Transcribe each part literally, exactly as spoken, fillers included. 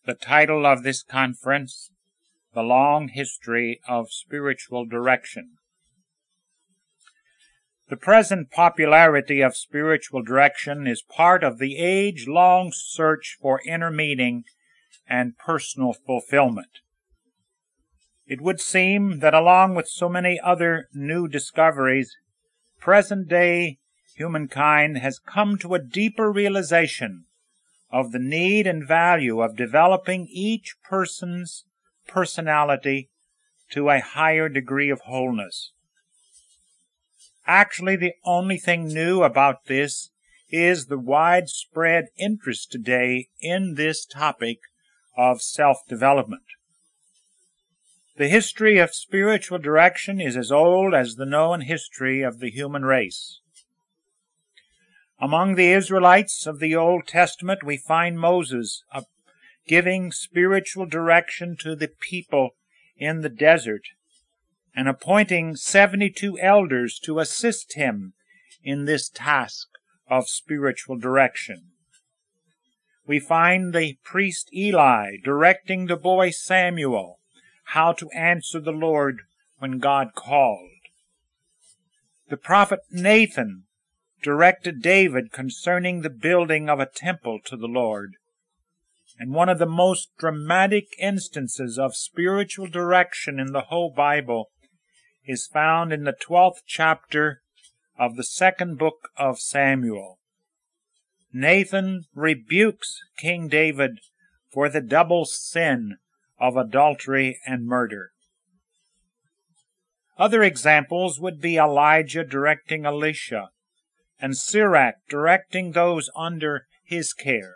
The title of this conference, The Long History of Spiritual Direction. The present popularity of spiritual direction is part of the age-long search for inner meaning and personal fulfillment. It would seem that along with so many other new discoveries, present-day humankind has come to a deeper realization of the need and value of developing each person's personality to a higher degree of wholeness. Actually, the only thing new about this is the widespread interest today in this topic of self-development. The history of spiritual direction is as old as the known history of the human race. Among the Israelites of the Old Testament, we find Moses uh, giving spiritual direction to the people in the desert and appointing seventy-two elders to assist him in this task of spiritual direction. We find the priest Eli directing the boy Samuel how to answer the Lord when God called. The prophet Nathan directed David concerning the building of a temple to the Lord. And one of the most dramatic instances of spiritual direction in the whole Bible is found in the twelfth chapter of the second book of Samuel. Nathan rebukes King David for the double sin of adultery and murder. Other examples would be Elijah directing Elisha, and Sirach directing those under his care.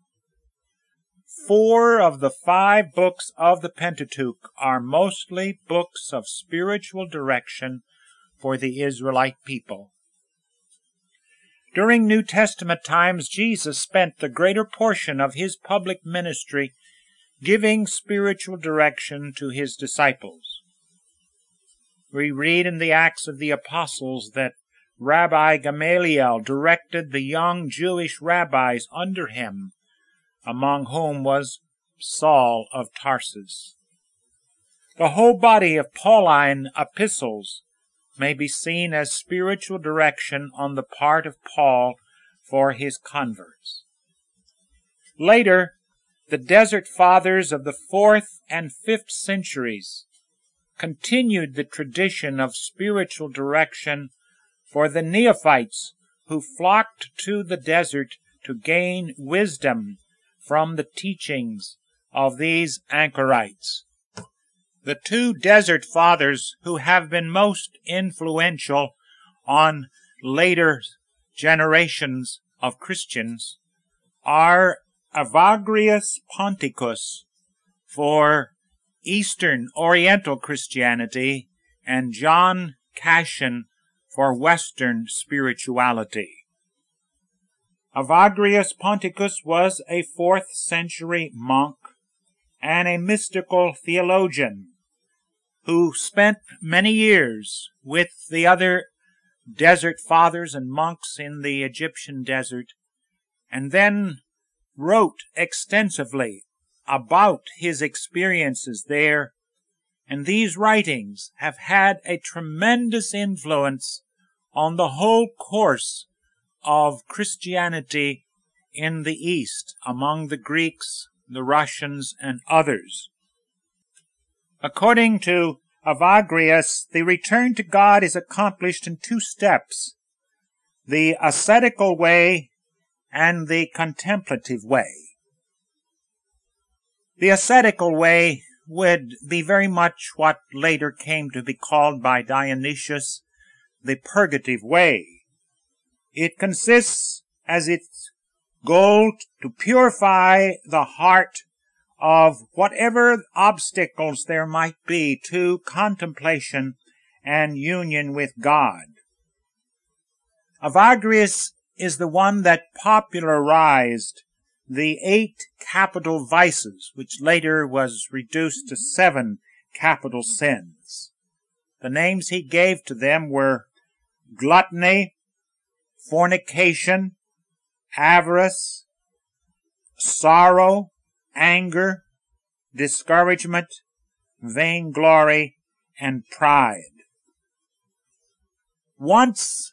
Four of the five books of the Pentateuch are mostly books of spiritual direction for the Israelite people. During New Testament times, Jesus spent the greater portion of his public ministry giving spiritual direction to his disciples. We read in the Acts of the Apostles that Rabbi Gamaliel directed the young Jewish rabbis under him, among whom was Saul of Tarsus. The whole body of Pauline epistles may be seen as spiritual direction on the part of Paul for his converts. Later, the Desert Fathers of the fourth and fifth centuries continued the tradition of spiritual direction for the neophytes who flocked to the desert to gain wisdom from the teachings of these anchorites. The two desert fathers who have been most influential on later generations of Christians are Evagrius Ponticus for Eastern Oriental Christianity and John Cassian for Western spirituality. Evagrius Ponticus was a fourth century monk and a mystical theologian who spent many years with the other desert fathers and monks in the Egyptian desert, and then wrote extensively about his experiences there. And these writings have had a tremendous influence on the whole course of Christianity in the East, among the Greeks, the Russians, and others. According to Evagrius, the return to God is accomplished in two steps: the ascetical way and the contemplative way. The ascetical way would be very much what later came to be called by Dionysius the purgative way. It consists as its goal to purify the heart of whatever obstacles there might be to contemplation and union with God. Evagrius is the one that popularized the eight capital vices, which later was reduced to seven capital sins. The names he gave to them were gluttony, fornication, avarice, sorrow, anger, discouragement, vainglory, and pride. Once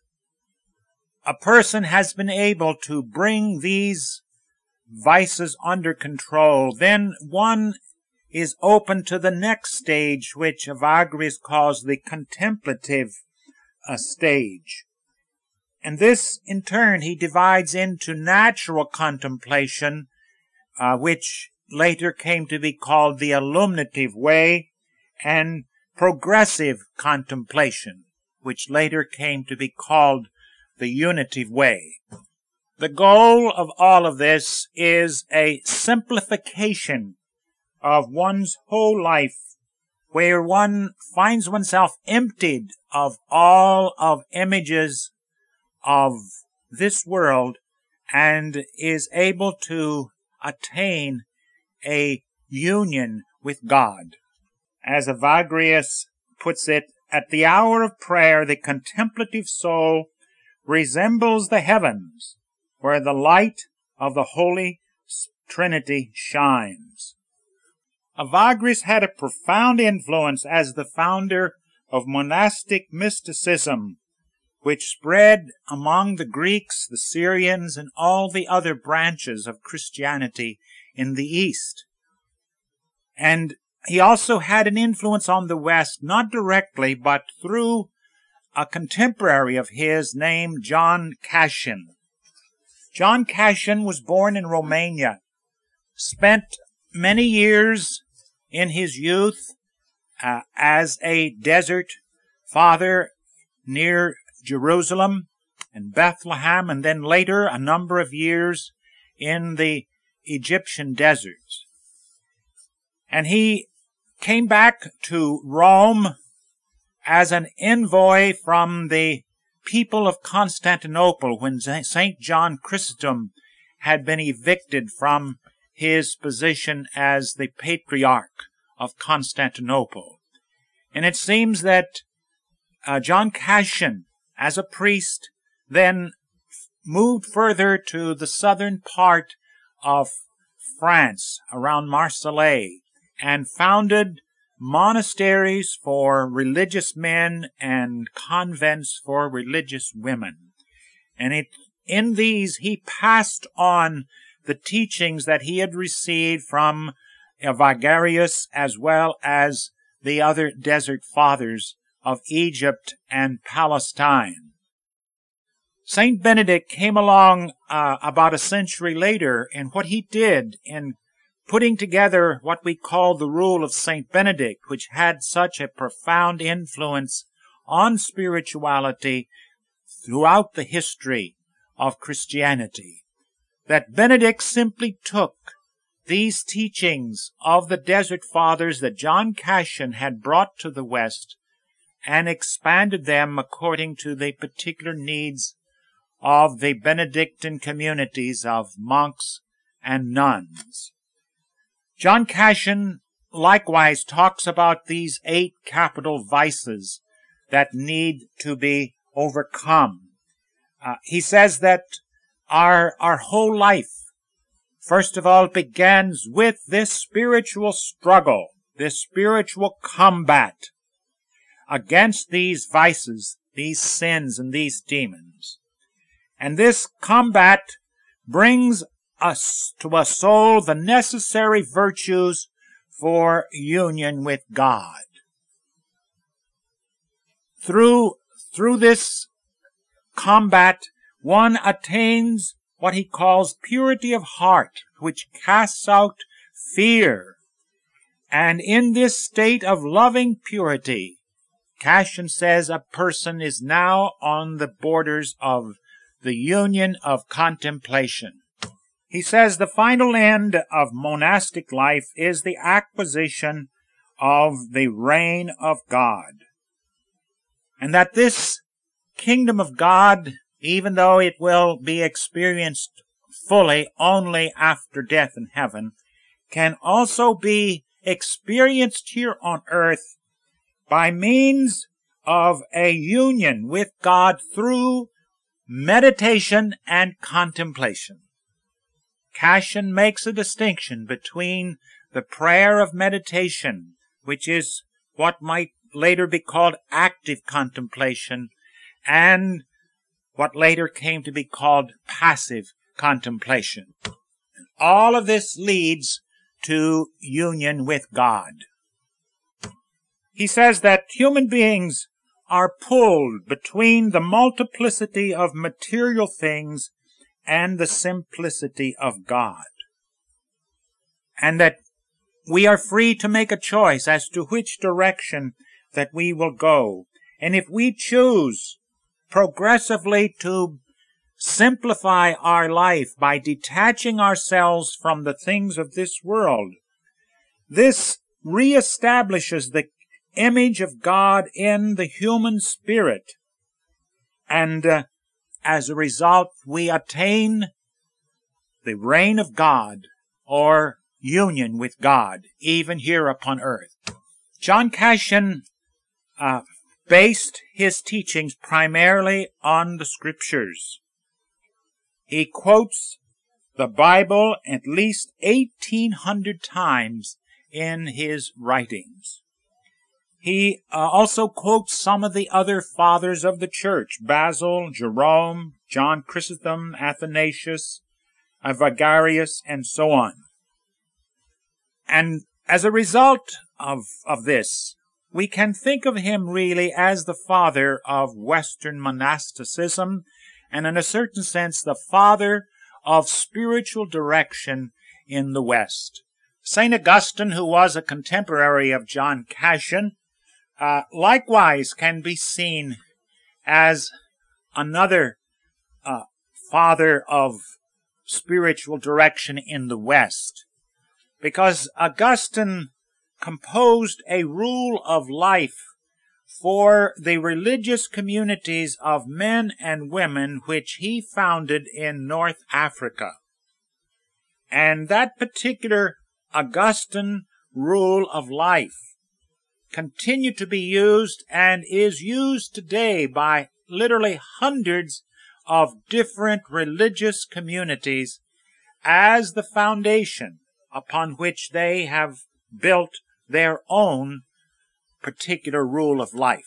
a person has been able to bring these vices under control, then one is open to the next stage, which Evagrius calls the contemplative uh, stage. And this, in turn, he divides into natural contemplation, uh, which later came to be called the illuminative way, and progressive contemplation, which later came to be called the unitive way. The goal of all of this is a simplification of one's whole life, where one finds oneself emptied of all of images of this world and is able to attain a union with God. As Evagrius puts it, at the hour of prayer, the contemplative soul resembles the heavens, where the light of the Holy Trinity shines. Evagrius had a profound influence as the founder of monastic mysticism, which spread among the Greeks, the Syrians, and all the other branches of Christianity in the East. And he also had an influence on the West, not directly, but through a contemporary of his named John Cassian. John Cassian was born in Romania, spent many years in his youth uh, as a desert father near Jerusalem and Bethlehem, and then later a number of years in the Egyptian deserts. And he came back to Rome as an envoy from the people of Constantinople when Saint John Chrysostom had been evicted from his position as the Patriarch of Constantinople. And it seems that uh, John Cassian, as a priest, then moved further to the southern part of France, around Marseille, and founded monasteries for religious men and convents for religious women. And it, in these, he passed on the teachings that he had received from Evagrius as well as the other desert fathers of Egypt and Palestine. Saint Benedict came along uh, about a century later, and what he did in putting together what we call the Rule of Saint Benedict, which had such a profound influence on spirituality throughout the history of Christianity, that Benedict simply took these teachings of the Desert Fathers that John Cassian had brought to the West and expanded them according to the particular needs of the Benedictine communities of monks and nuns. John Cassian likewise talks about these eight capital vices that need to be overcome. Uh, he says that our, our whole life, first of all, begins with this spiritual struggle, this spiritual combat against these vices, these sins, and these demons. And this combat brings us to a soul the necessary virtues for union with God. Through, through this combat, one attains what he calls purity of heart, which casts out fear. And in this state of loving purity, Cassian says a person is now on the borders of the union of contemplation. He says the final end of monastic life is the acquisition of the reign of God. And that this kingdom of God, even though it will be experienced fully only after death in heaven, can also be experienced here on earth by means of a union with God through meditation and contemplation. Cassian makes a distinction between the prayer of meditation, which is what might later be called active contemplation, and what later came to be called passive contemplation. All of this leads to union with God. He says that human beings are pulled between the multiplicity of material things and the simplicity of God, and that we are free to make a choice as to which direction that we will go. And if we choose progressively to simplify our life by detaching ourselves from the things of this world, this reestablishes the image of God in the human spirit, and uh, as a result we attain the reign of God, or union with God, even here upon earth. John Cassian uh, based his teachings primarily on the Scriptures. He quotes the Bible at least eighteen hundred times in his writings. He uh, also quotes some of the other fathers of the church: Basil, Jerome, John Chrysostom, Athanasius, Evagrius, and so on. And as a result of, of this, we can think of him really as the father of Western monasticism, and in a certain sense the father of spiritual direction in the West. Saint Augustine, who was a contemporary of John Cassian, uh, likewise can be seen as another uh, father of spiritual direction in the West, because Augustine composed a rule of life for the religious communities of men and women which he founded in North Africa. And that particular Augustine rule of life continued to be used and is used today by literally hundreds of different religious communities as the foundation upon which they have built their own particular rule of life.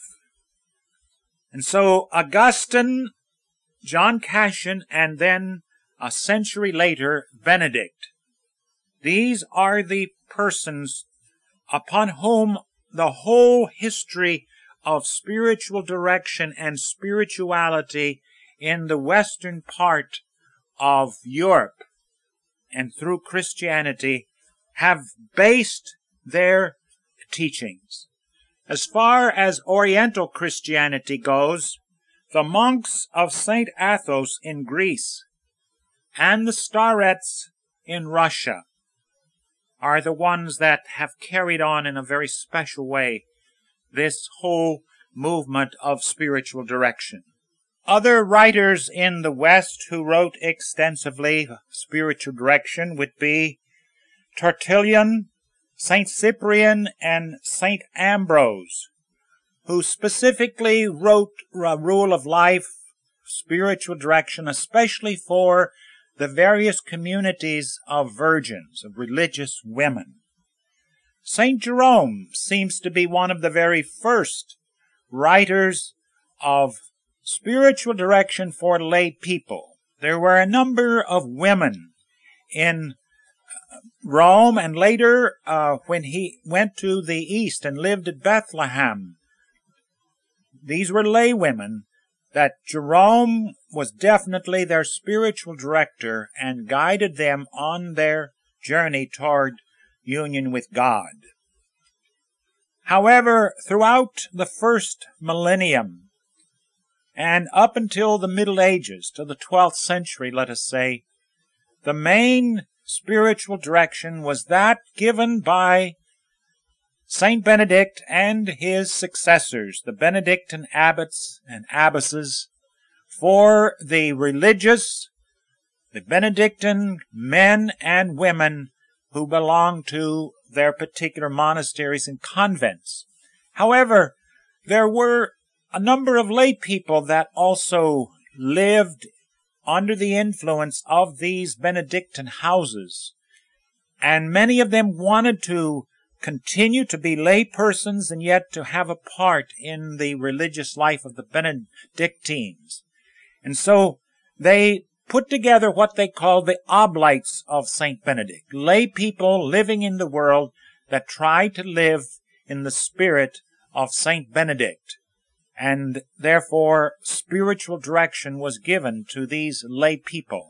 And so Augustine, John Cassian, and then a century later, Benedict, these are the persons upon whom the whole history of spiritual direction and spirituality in the western part of Europe and through Christianity have based their teachings. As far as Oriental Christianity goes, the monks of Saint Athos in Greece and the starets in Russia are the ones that have carried on in a very special way this whole movement of spiritual direction. Other writers in the West who wrote extensively spiritual direction would be Tertullian, Saint Cyprian, and Saint Ambrose, who specifically wrote a rule of life, spiritual direction, especially for the various communities of virgins, of religious women. Saint Jerome seems to be one of the very first writers of spiritual direction for lay people. There were a number of women in Rome, and later uh, when he went to the east and lived at Bethlehem, these were lay women that Jerome was definitely their spiritual director and guided them on their journey toward union with God. However, throughout the first millennium and up until the Middle Ages, to the twelfth century, let us say, the main spiritual direction was that given by Saint Benedict and his successors, the Benedictine abbots and abbesses, for the religious, the Benedictine men and women who belonged to their particular monasteries and convents. However, there were a number of lay people that also lived under the influence of these Benedictine houses, and many of them wanted to continue to be lay persons and yet to have a part in the religious life of the Benedictines. And so they put together what they called the Oblates of Saint Benedict, lay people living in the world that tried to live in the spirit of Saint Benedict. And therefore, spiritual direction was given to these lay people.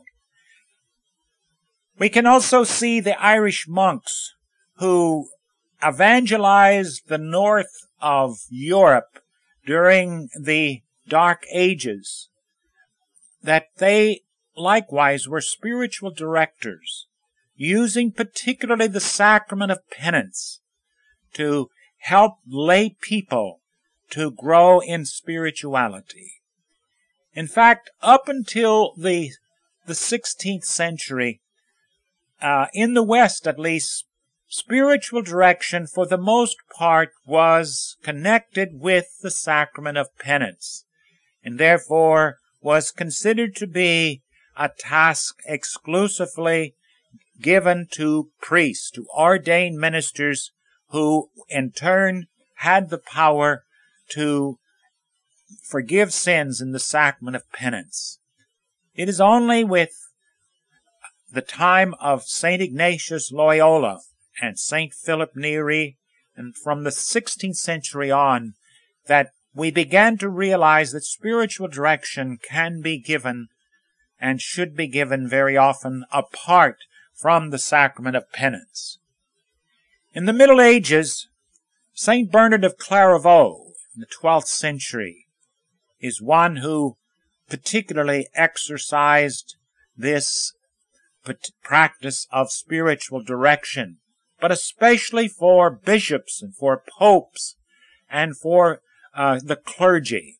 We can also see the Irish monks who evangelized the north of Europe during the Dark Ages, that they likewise were spiritual directors, using particularly the sacrament of penance to help lay people to grow in spirituality. In fact, up until the, the sixteenth century, uh, in the West at least, spiritual direction for the most part was connected with the sacrament of penance, and therefore was considered to be a task exclusively given to priests, to ordained ministers, who in turn had the power to forgive sins in the sacrament of penance. It is only with the time of Saint Ignatius Loyola and Saint Philip Neri, and from the sixteenth century on, that we began to realize that spiritual direction can be given and should be given very often apart from the sacrament of penance. In the Middle Ages, Saint Bernard of Clairvaux, in the twelfth century, is one who particularly exercised this practice of spiritual direction, but especially for bishops and for popes and for uh, the clergy.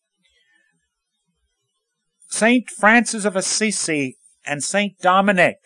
Saint Francis of Assisi and Saint Dominic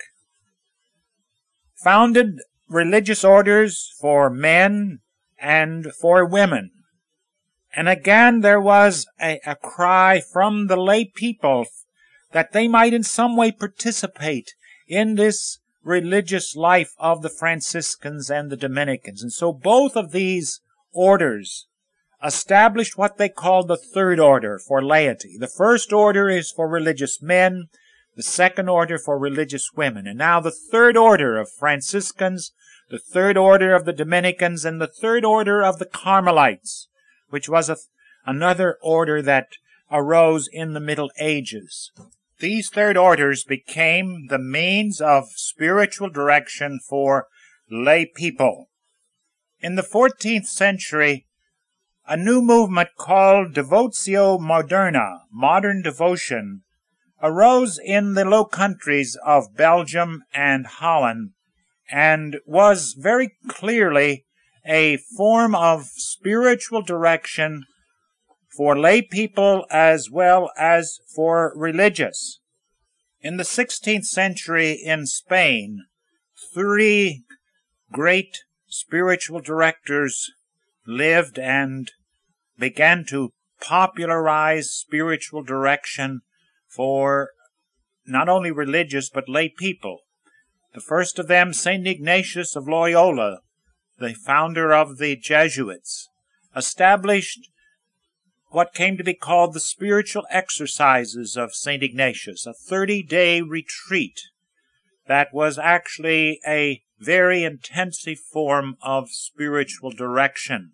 founded religious orders for men and for women. And again, there was a, a cry from the lay people that they might in some way participate in this religious life of the Franciscans and the Dominicans. And so both of these orders established what they called the third order for laity. The first order is for religious men, the second order for religious women. And now the third order of Franciscans, the third order of the Dominicans, and the third order of the Carmelites, which was a, another order that arose in the Middle Ages. These third orders became the means of spiritual direction for lay people. In the fourteenth century, a new movement called Devotio Moderna, modern devotion, arose in the Low Countries of Belgium and Holland, and was very clearly a form of spiritual direction for lay people as well as for religious. In the sixteenth century in Spain, three great spiritual directors lived and began to popularize spiritual direction for not only religious but lay people. The first of them, Saint Ignatius of Loyola, the founder of the Jesuits, established what came to be called the spiritual exercises of Saint Ignatius, a thirty-day retreat that was actually a very intensive form of spiritual direction.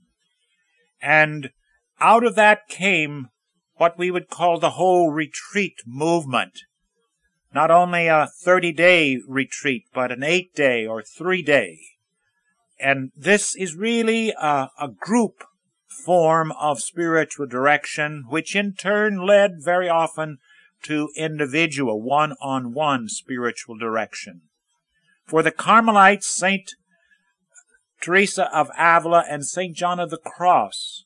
And out of that came what we would call the whole retreat movement. Not only a thirty-day retreat, but an eight-day or three-day. And this is really a, a group form of spiritual direction, which in turn led very often to individual, one-on-one spiritual direction. For the Carmelites, Saint Teresa of Avila and Saint John of the Cross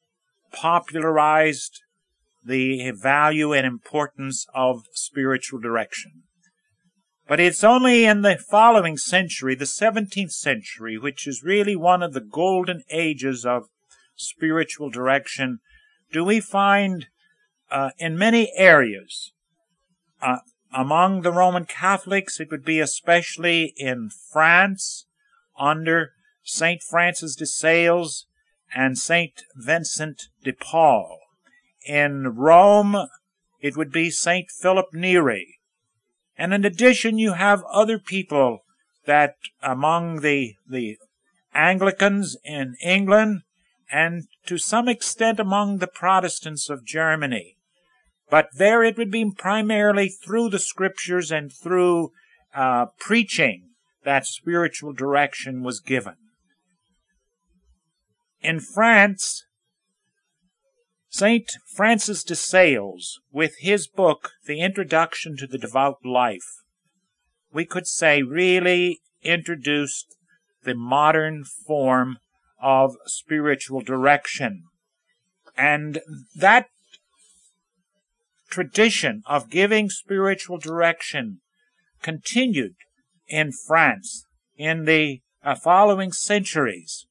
popularized the value and importance of spiritual direction. But it's only in the following century, the seventeenth century, which is really one of the golden ages of spiritual direction, do we find uh, in many areas uh, among the Roman Catholics, it would be especially in France under Saint Francis de Sales and Saint Vincent de Paul. In Rome, it would be Saint Philip Neri. And in addition, you have other people that among the, the Anglicans in England and to some extent among the Protestants of Germany. But there it would be primarily through the Scriptures and through uh, preaching that spiritual direction was given. In France, Saint Francis de Sales, with his book, The Introduction to the Devout Life, we could say really introduced the modern form of spiritual direction. And that tradition of giving spiritual direction continued in France in the uh, following centuries.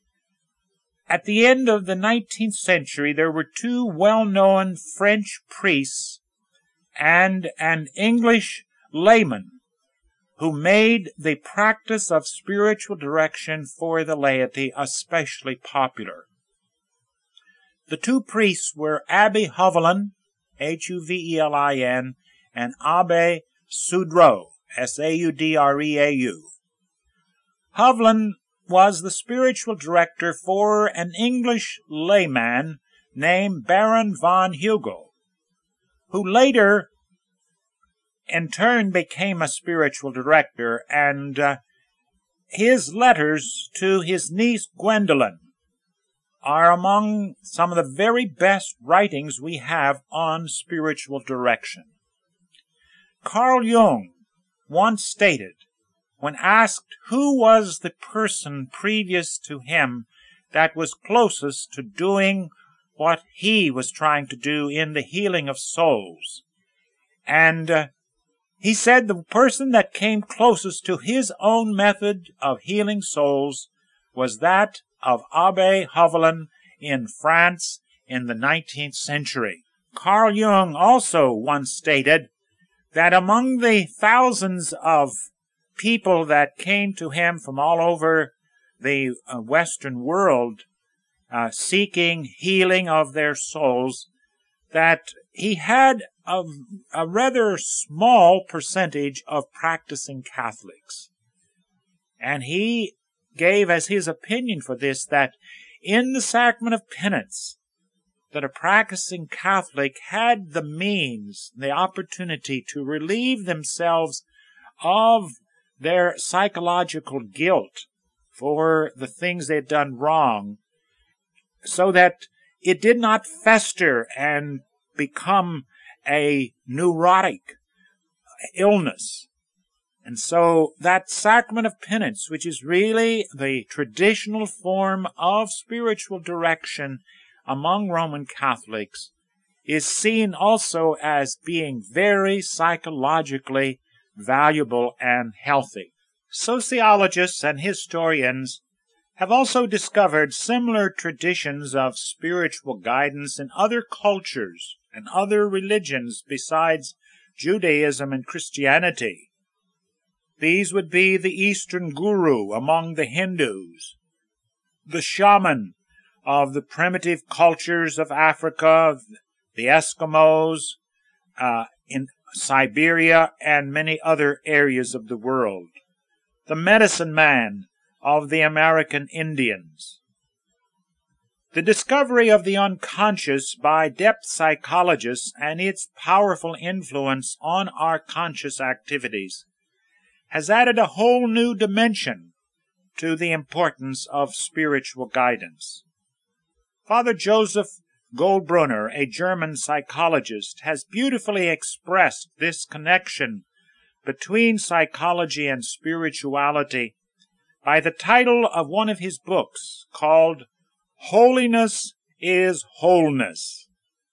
At the end of the nineteenth century, there were two well-known French priests and an English layman who made the practice of spiritual direction for the laity especially popular. The two priests were Abbe Huvelin, H U V E L I N, and Abbe Sudreau, S A U D R E A U. Huvelin was the spiritual director for an English layman named Baron von Hugel, who later in turn became a spiritual director, and uh, his letters to his niece Gwendolen are among some of the very best writings we have on spiritual direction. Carl Jung once stated, when asked who was the person previous to him that was closest to doing what he was trying to do in the healing of souls, and uh, he said the person that came closest to his own method of healing souls was that of Abbe Huvelin in France in the nineteenth century. Carl Jung also once stated that among the thousands of people that came to him from all over the uh, Western world uh, seeking healing of their souls, that he had a, a rather small percentage of practicing Catholics. And he gave as his opinion for this that in the sacrament of penance, that a practicing Catholic had the means, the opportunity to relieve themselves of their psychological guilt for the things they had done wrong, so that it did not fester and become a neurotic illness. And so that sacrament of penance, which is really the traditional form of spiritual direction among Roman Catholics, is seen also as being very psychologically valuable and healthy. Sociologists and historians have also discovered similar traditions of spiritual guidance in other cultures and other religions besides Judaism and Christianity. These would be the Eastern Guru among the Hindus, the shaman of the primitive cultures of Africa, the Eskimos, uh, in Siberia, and many other areas of the world, the medicine man of the American Indians. The discovery of the unconscious by depth psychologists and its powerful influence on our conscious activities has added a whole new dimension to the importance of spiritual guidance. Father Joseph Goldbrunner, a German psychologist, has beautifully expressed this connection between psychology and spirituality by the title of one of his books called Holiness is Wholeness.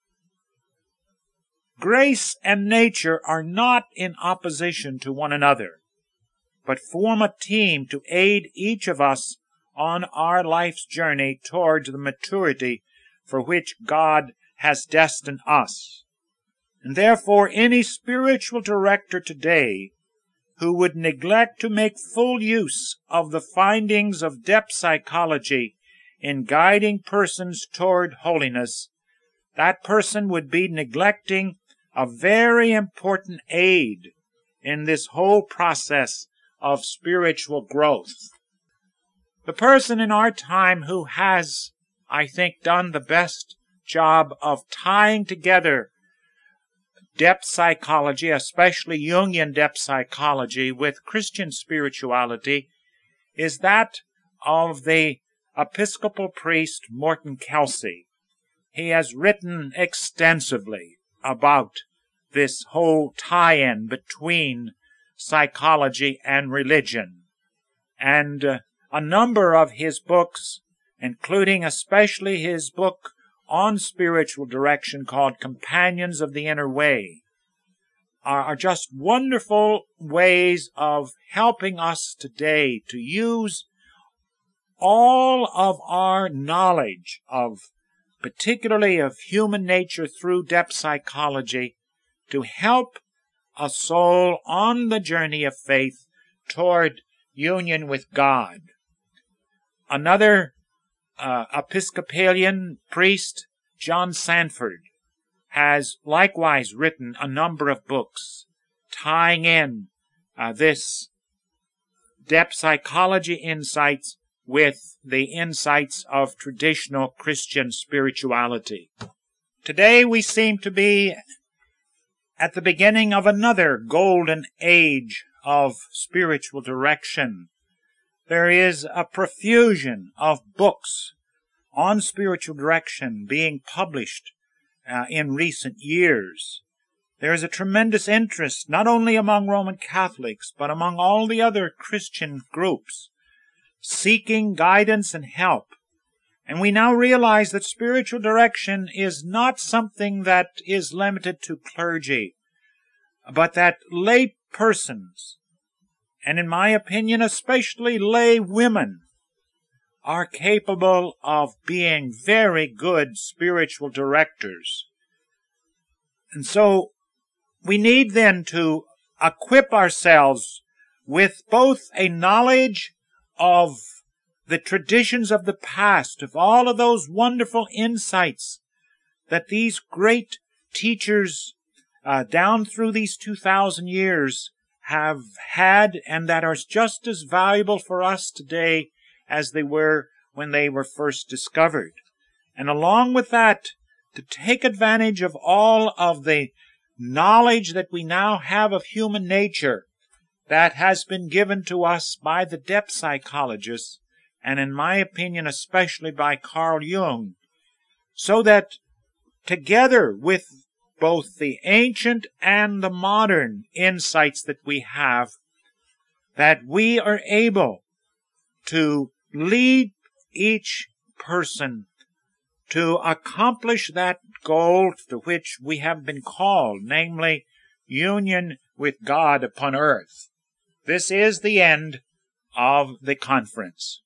Grace and nature are not in opposition to one another, but form a team to aid each of us on our life's journey towards the maturity for which God has destined us. And therefore any spiritual director today who would neglect to make full use of the findings of depth psychology in guiding persons toward holiness, that person would be neglecting a very important aid in this whole process of spiritual growth. The person in our time who has, I think, done the best job of tying together depth psychology, especially Jungian depth psychology, with Christian spirituality, is that of the Episcopal priest Morton Kelsey. He has written extensively about this whole tie-in between psychology and religion. And uh, a number of his books, including especially his book on spiritual direction called Companions of the Inner Way, are, are just wonderful ways of helping us today to use all of our knowledge of, particularly of human nature through depth psychology, to help a soul on the journey of faith toward union with God. Another uh, Episcopalian priest, John Sanford, has likewise written a number of books tying in uh, this depth psychology insights with the insights of traditional Christian spirituality. Today we seem to be at the beginning of another golden age of spiritual direction. There is a profusion of books on spiritual direction being published uh, in recent years. There is a tremendous interest not only among Roman Catholics, but among all the other Christian groups seeking guidance and help. And we now realize that spiritual direction is not something that is limited to clergy, but that lay persons, and in my opinion especially lay women, are capable of being very good spiritual directors. And so we need then to equip ourselves with both a knowledge of the traditions of the past, of all of those wonderful insights that these great teachers uh, down through these two thousand years have had, and that are just as valuable for us today as they were when they were first discovered. And along with that, to take advantage of all of the knowledge that we now have of human nature that has been given to us by the depth psychologists, and in my opinion especially by Carl Jung, so that together with both the ancient and the modern insights that we have, that we are able to lead each person to accomplish that goal to which we have been called, namely union with God upon earth. This is the end of the conference.